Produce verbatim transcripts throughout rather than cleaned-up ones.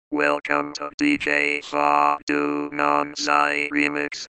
Welcome to D J Fa Du Non Sai Remix.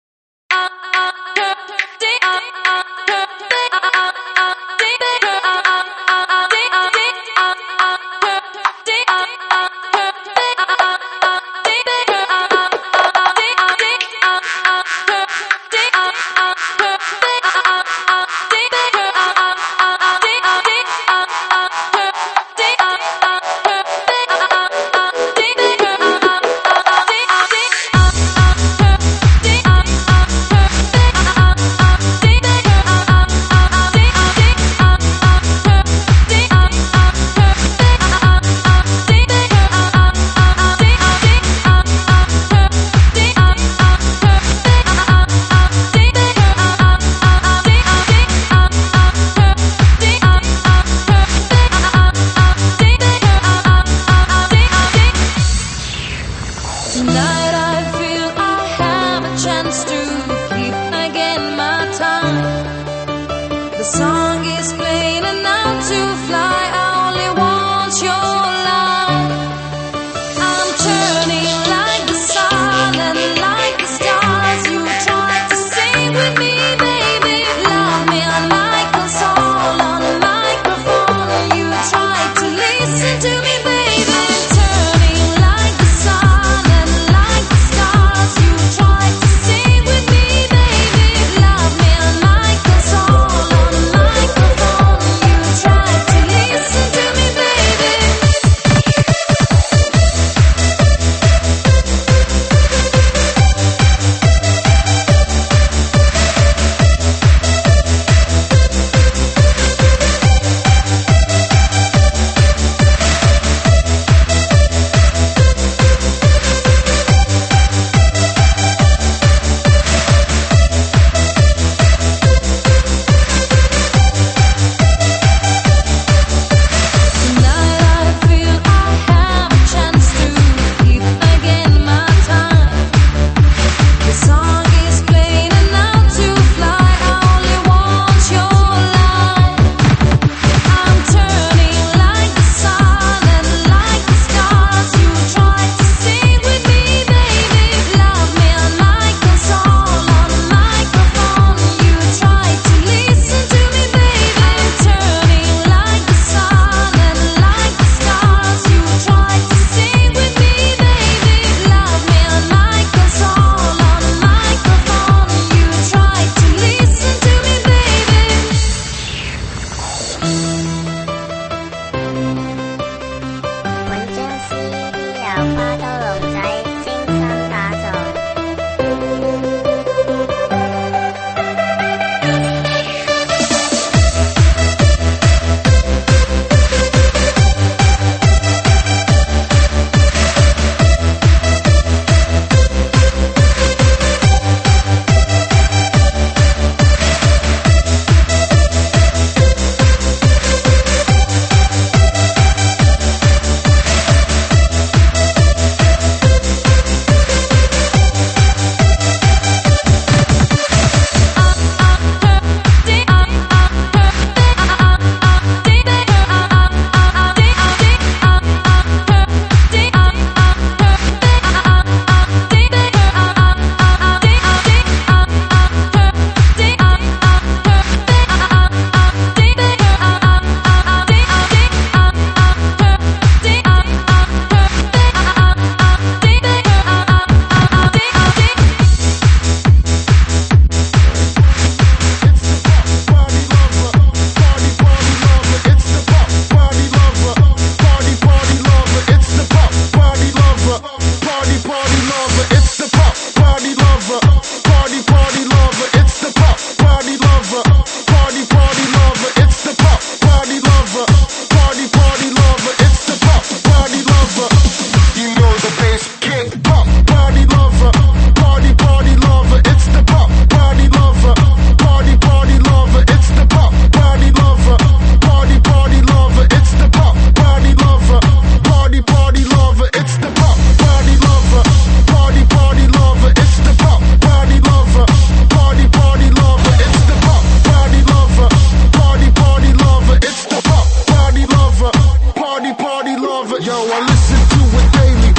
Tonight I feel I have a chance to keep again my time. The song is playing and now to fly, I only want your light. I'm turning like the sun and like the stars. You try to sing with me, baby. Love me on my console, on a microphone. You try to listen to me, baby. Turning like the sun and like the stars. You try to sing with me, baby. Love me on my console, on a microphone. You try to listen to me, baby. Tonight I feel I have a chance to keep again my time. The song is playing and now to fly, I only want your light. I'm turning like the sun and like the stars. You try to sing with me, baby. Love me on my console, on a microphone. You try to listen to me, baby. Turning like the sun and like the stars. You try to sing with me, baby. Love me on my console, on a microphone. You try to listen to me, baby. 揾張 C D 由花多龍仔精心打造。 Yo, I listen to it daily.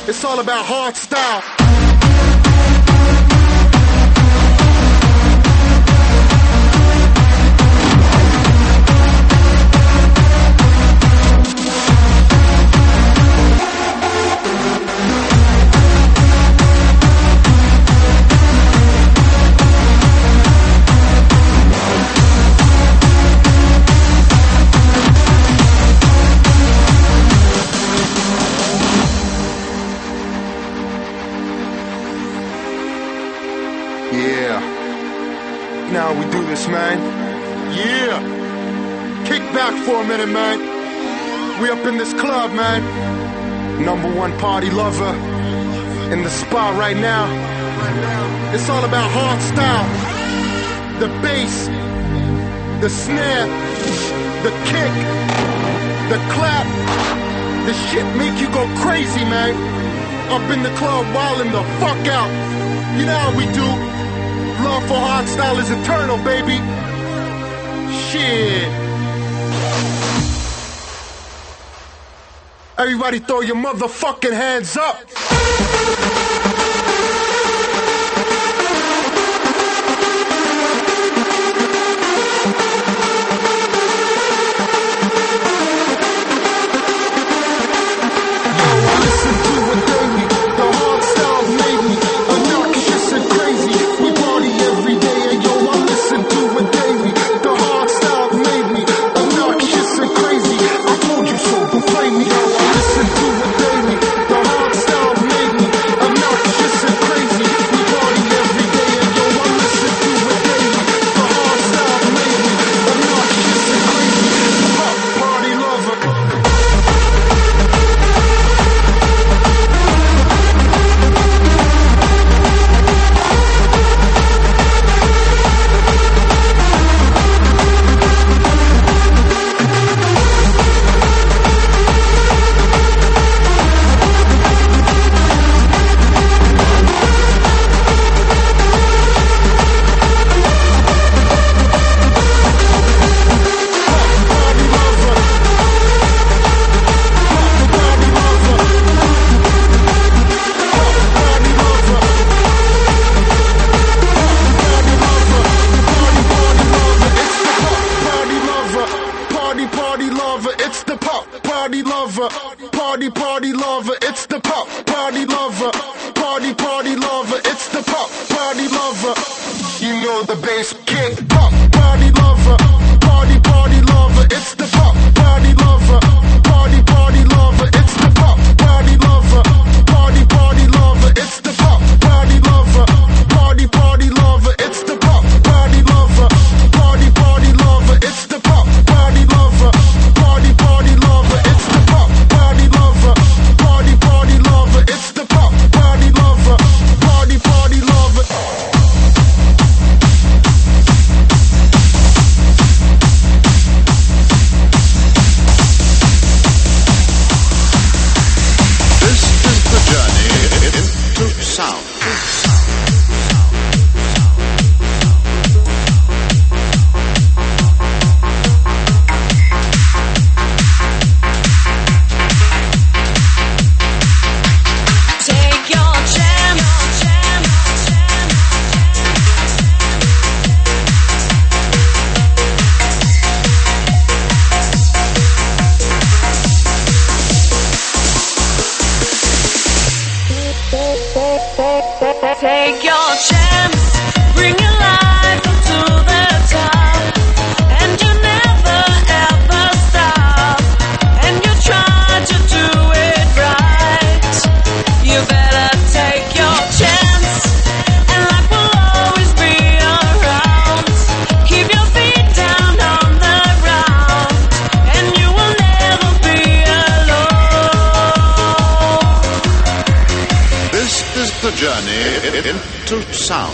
It's all about hard style. Now we do this, man. Yeah. Kick back for a minute, man. We up in this club, man. Number one party lover in the spot right now. It's all about hard style. The bass, the snare, the kick, the clap. The shit make you go crazy, man. Up in the club, wildin' the fuck out. You know how we do. Love for hardstyle is eternal, baby. Shit. Everybody throw your motherfucking hands up. Party, party lover, it's the pop party lover. Party, party lover, it's the pop party lover. You know the bass kick, pop party lover. Party, party lover, it's the pop party lover. Party, party lover, it's the pop party lover. Party, party lover, it's the pop party lover. Party, party lover, it's the pop party lover. Party, party lover, it's the pop party lover. Party, party lover, it's the pop party lover. Party, party lover, it's the pop party lover. Party, party lover. This is the journey into sound. Take your chance, bring your life up to the top, and you never ever stop, and you try to do it right. You better take your chance, and life will always be around. Keep your feet down on the ground, and you will never be alone. This is the journey into sound.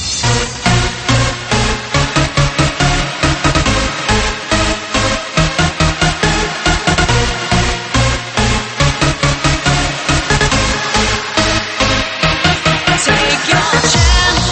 Take your chance.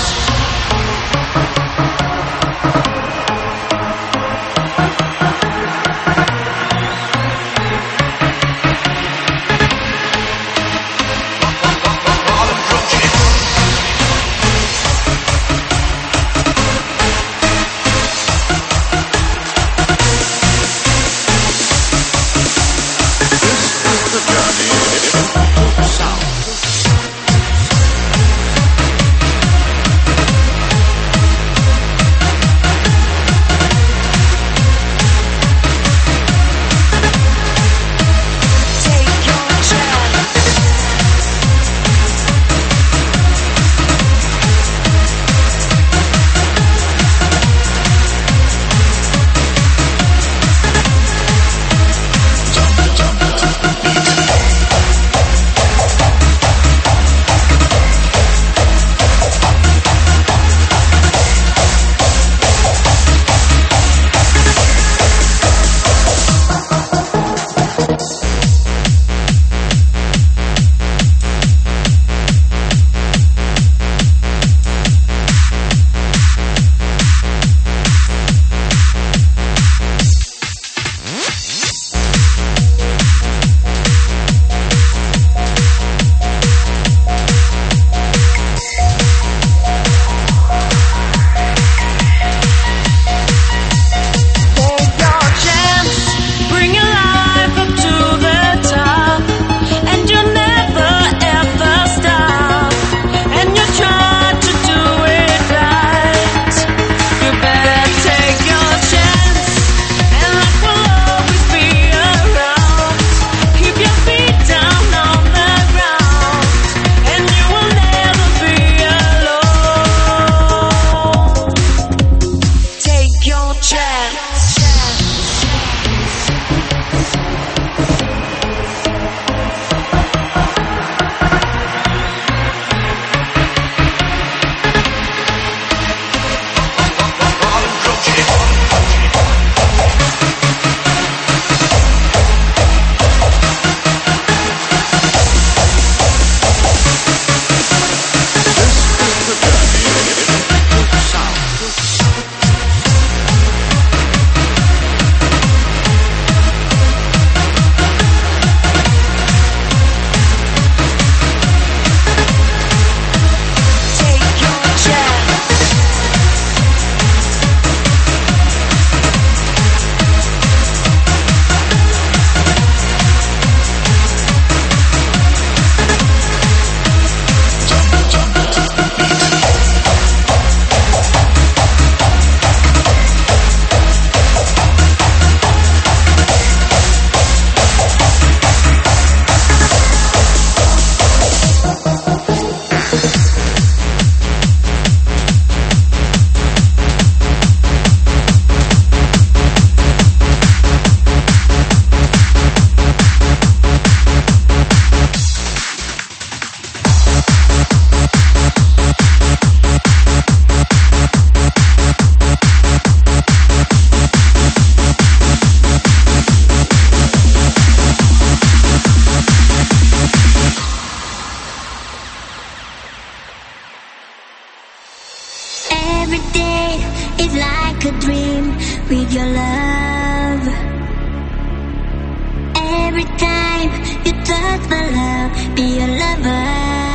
Every time you touch my love, be your lover.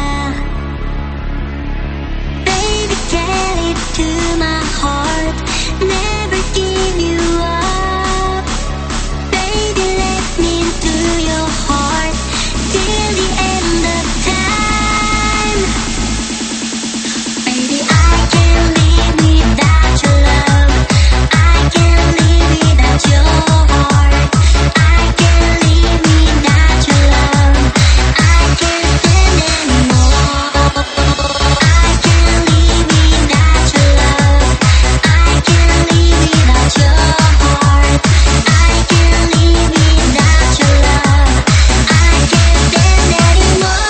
Baby, get it to my heart, never give you up. Baby, let me into your heart till the end of time. Baby, I can't live without your love. I can't live without your heart. I can't live without your love. I can't stand anymore. I can't live without your love. I can't live without your heart. I can't live without your love. I can't stand anymore.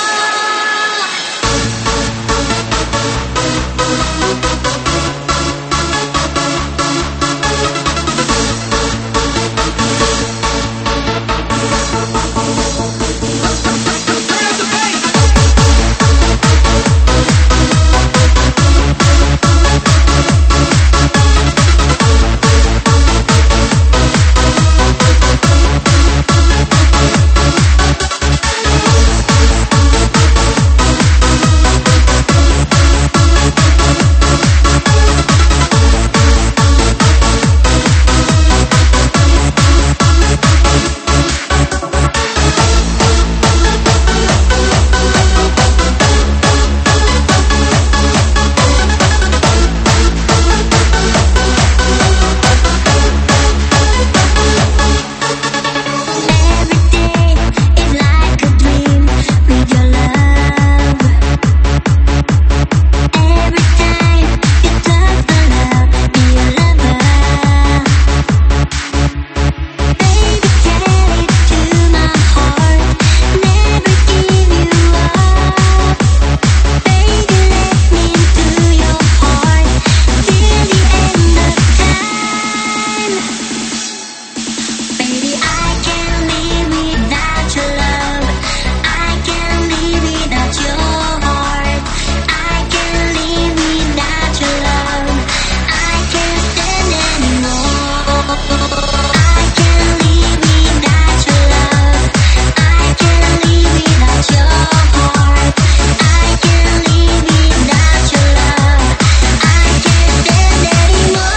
Every day is like a dream with your love. Every time you touch my love, be your lover. Baby, get it to my heart, never give you up. Baby, let me into your heart till the end of time. Baby, I can't live without your love. I can't live without your heart. I can't live without your love. I can't stand anymore. I can't live without your love. I can't live without your heart. I can't live without your love. I can't stand anymore.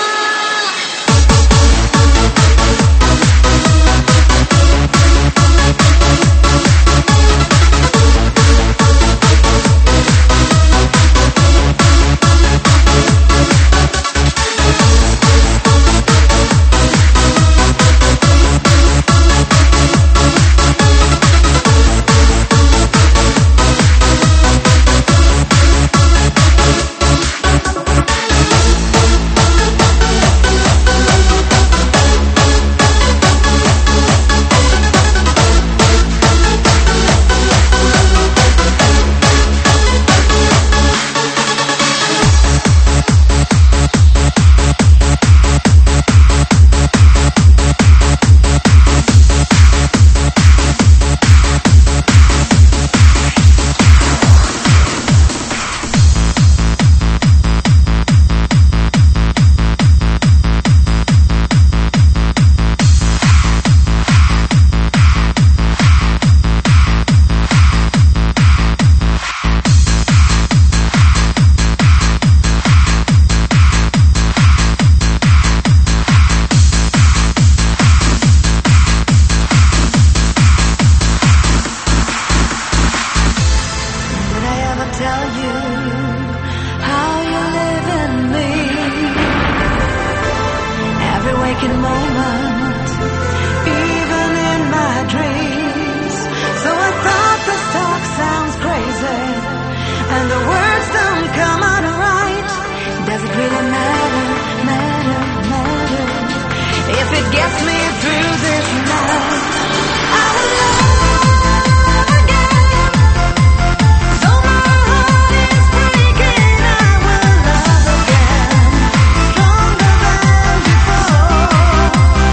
Would I ever tell you how you live in me? Every waking moment, even in my dreams. So I thought this talk sounds crazy, and the words don't come out right. Does it really matter, matter, matter? If it gets me through this night, I will love again. So my heart is breaking, I will love again, stronger than before.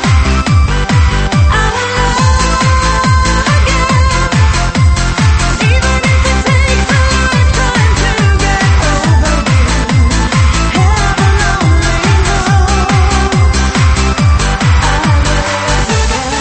I will love again, even if it takes a lifetime to get over you. Heaven only knows I will again.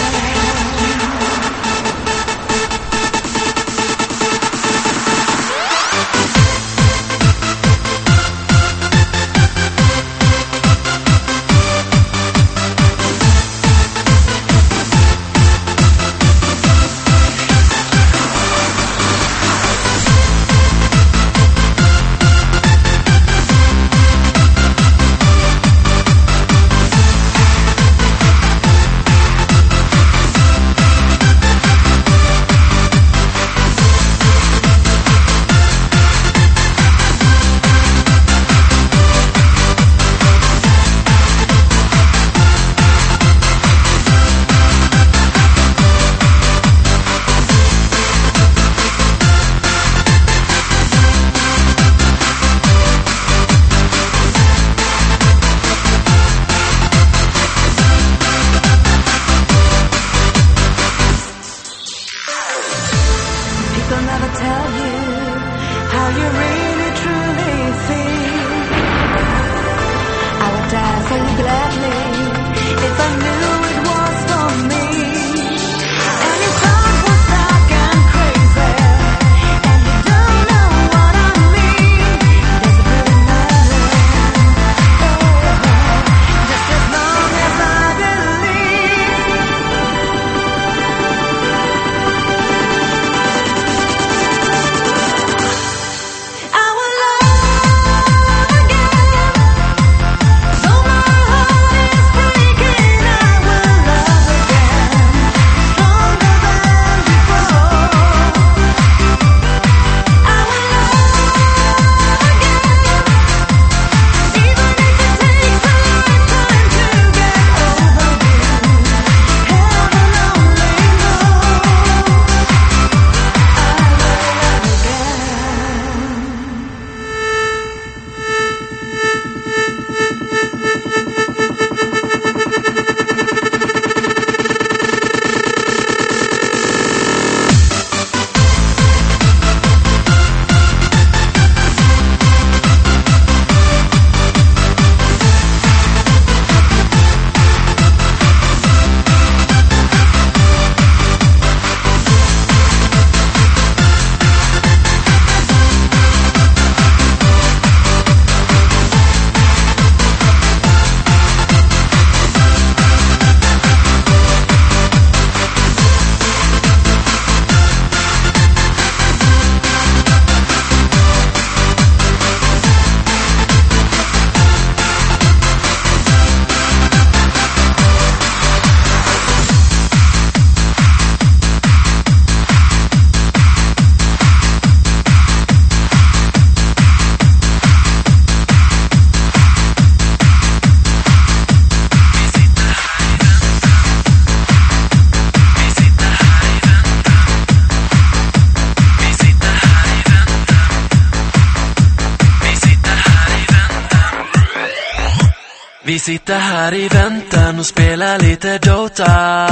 Vi sitter här i väntan och spelar lite Dota.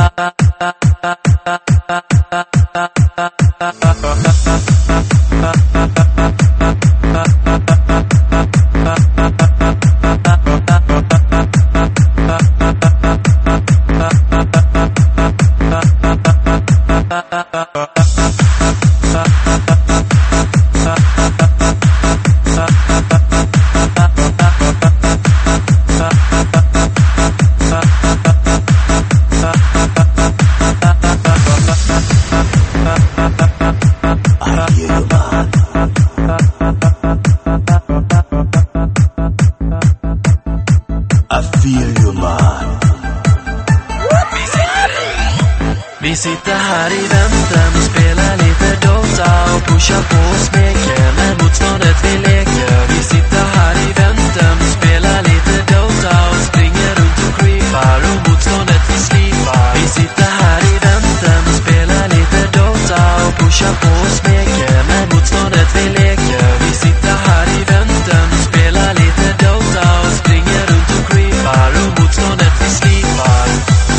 Vi sitter här i väntan och spelar lite Dota och pushar på och smeker med motståndet vi leker. Vi sitter här i väntan och spelar lite Dota och springer runt och creepar och motståndet vi slipar. Vi sitter här i väntan och spelar lite Dota och pushar på och smeker med motståndet vi leker. Vi sitter här i väntan och spelar lite Dota och springer runt och creepar och motståndet vi slipar.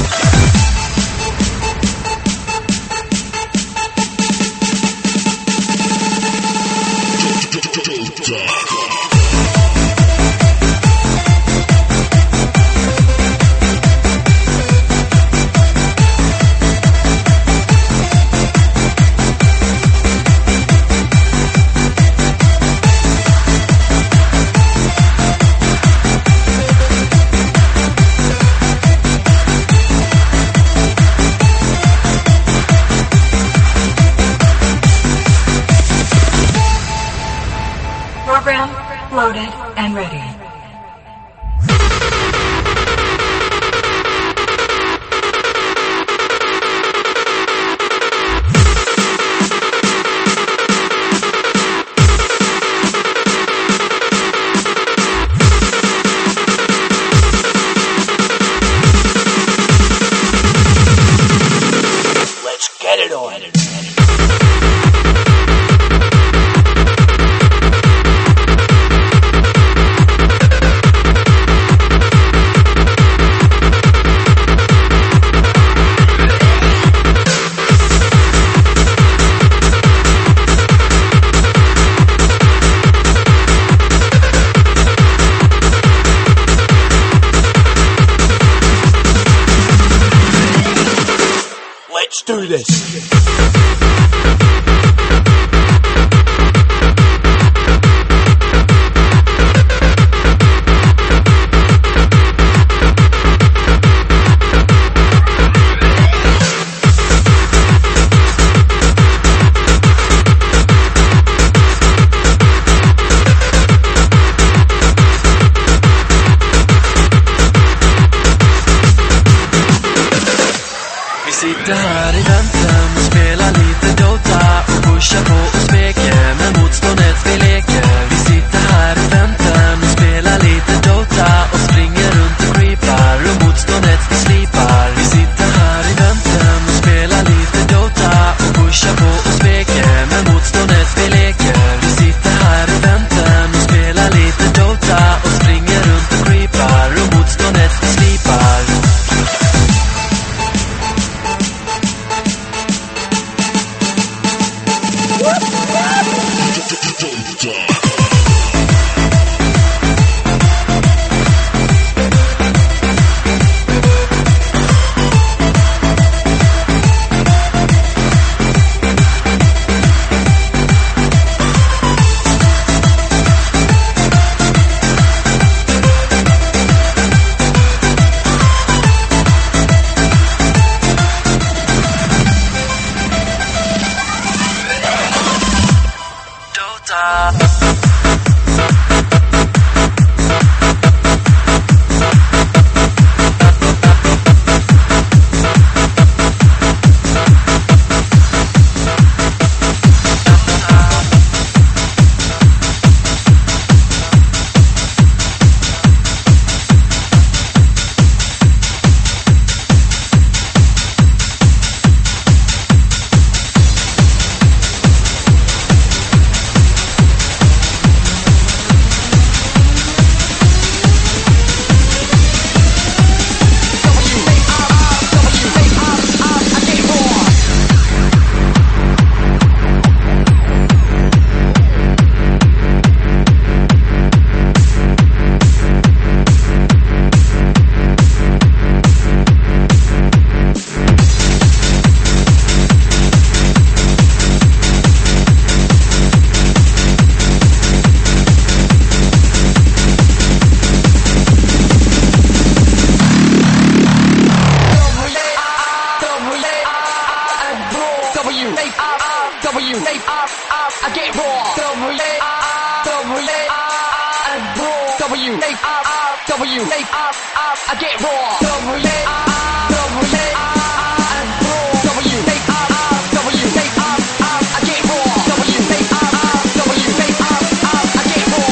Program loaded and ready. Let's get it on. Let's do this. Vi sitter här i väntan och spelar lite Dota och pushar på och smeker med motståndet vi leker. Vi sitter här i väntan och spelar lite Dota och springer runt och creepar och motståndet vi slipar. Vi sitter här i väntan och spelar lite Dota och pushar på och smeker med motståndet vi leker. Vi sitter här i väntan och spelar lite Dota och springer runt och creepar och motståndet vi slipar. Whoop! W A R R W A R R I get raw. W A R R W A R R and raw. W A R R W A R R I get raw. W A R R W A R R and raw. W A R R W A R R I get raw. W A R R W A R R I get raw.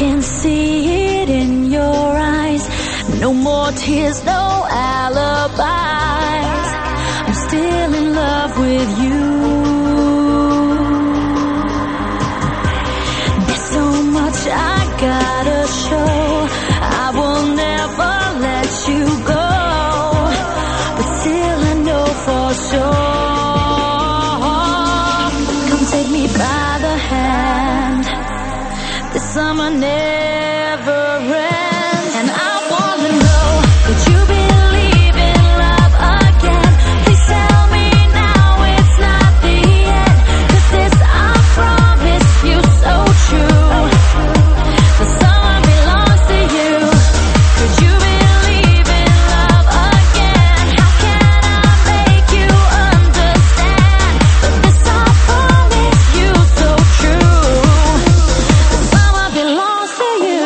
can see it in your eyes. No more tears, no alibis. I'm still in love with you. There's so much I gotta show. I will never let you go, but still I know for sure. Come take me by the hand. This summer never ends, and I wanna know, could you believe in love again? Please tell me now it's not the end, 'cause this I promise you so true. The summer belongs to you. Could you believe in love again? How can I make you understand? But this I promise you so true. The summer belongs to you.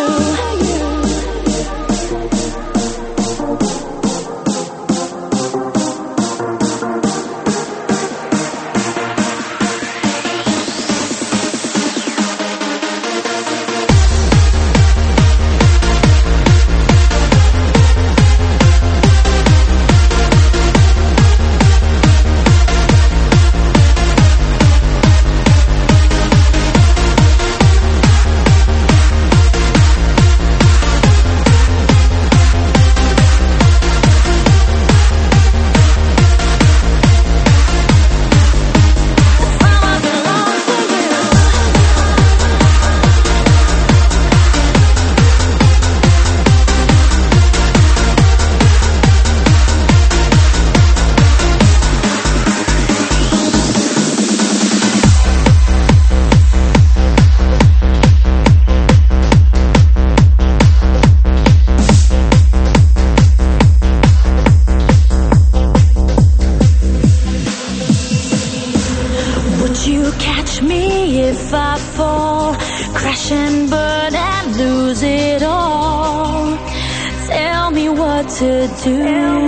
Would you catch me if I fall, crash and burn and lose it all? Tell me what to do,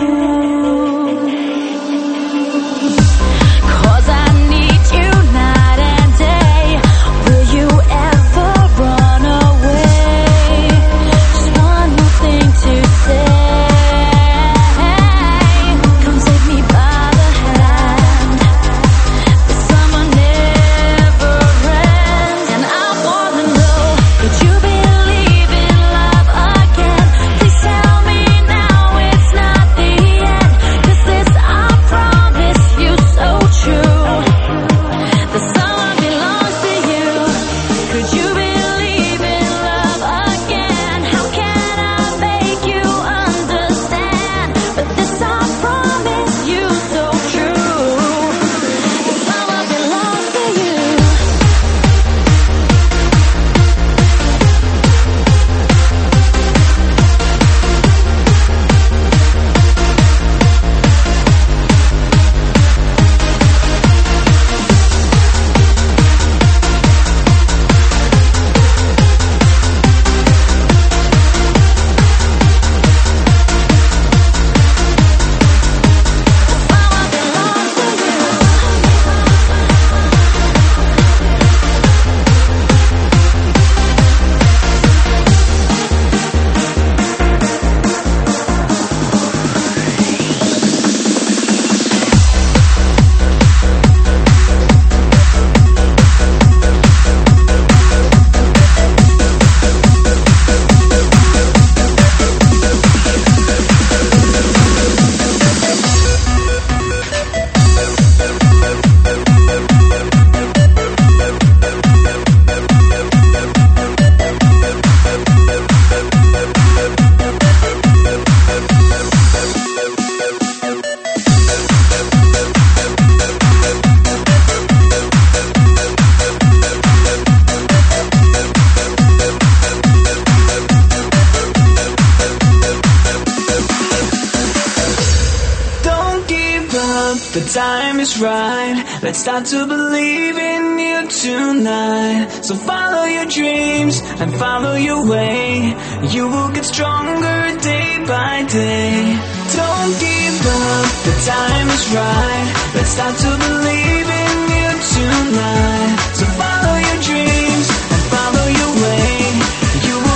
'cause I need you night and day. Will you ever run away? Just one more thing to say. Come take me by the hand. The summer never ends, and I wanna know, could you believe in love again? Please tell me now it's not the end, 'cause this I promise you so true. The summer belongs to you. Could you believe in love again? How can I make you understand? But this I promise you so true. The summer belongs to you. Don't give up, the time is right. Let's start to believe in you tonight. So follow your dreams and follow your way. You will get stronger day by day. Don't give up, the time is right. Let's start to believe in you tonight. So follow your dreams and follow your way. You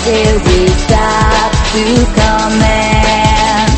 till we stop to commence.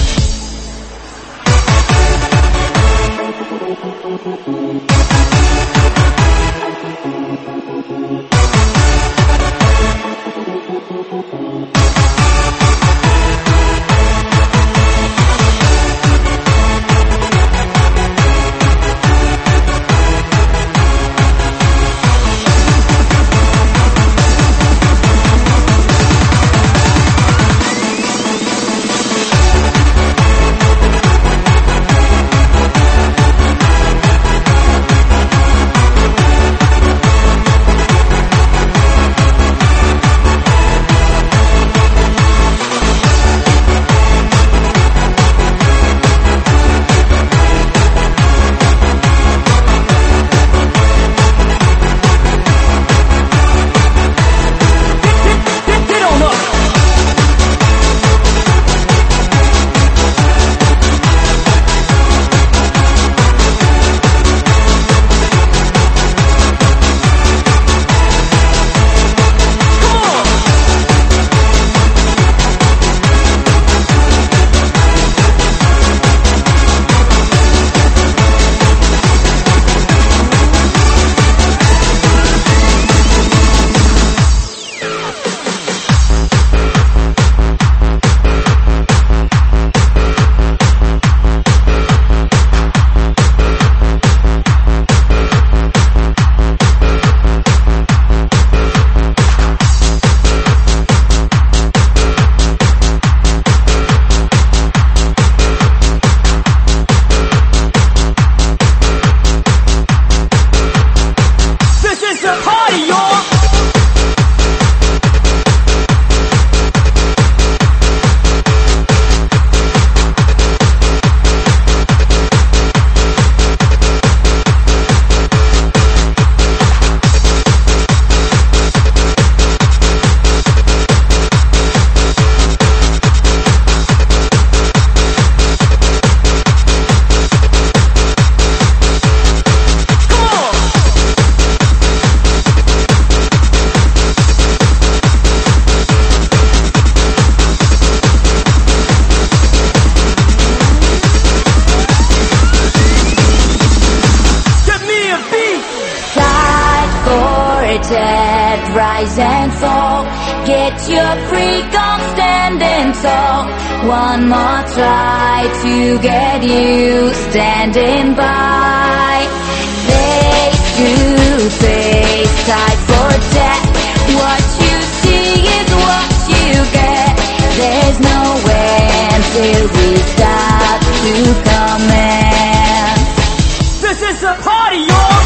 Rise and fall, get your freak on standing tall. One more try to get you standing by. Face to face, tight for death. What you see is what you get. There's no end till we stop to commence. This is a party, y'all!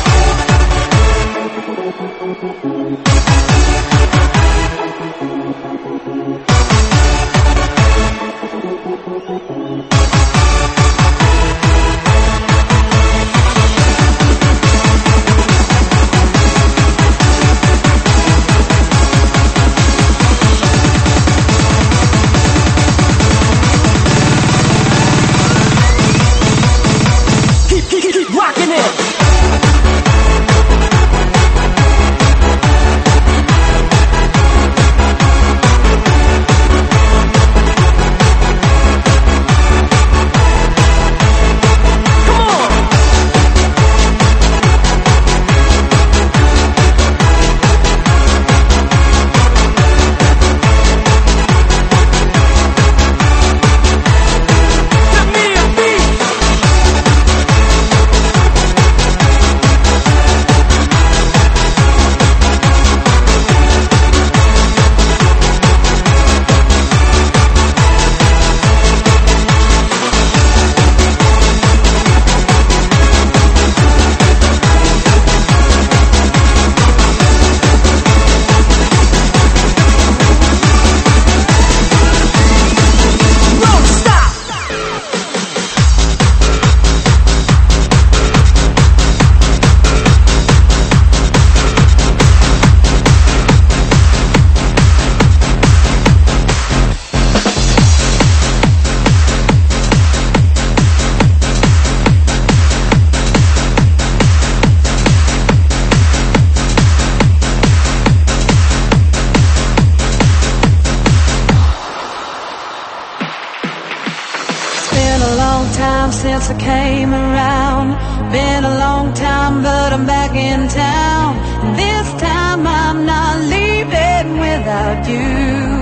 since I came around. Been a long time, but I'm back in town. And this time I'm not leaving without you.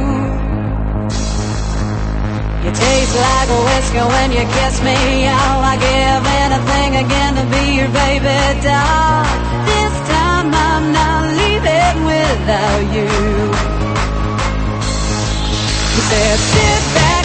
You taste like a whiskey when you kiss me. I'll I give anything again to be your baby doll. This time I'm not leaving without you. You said sit back.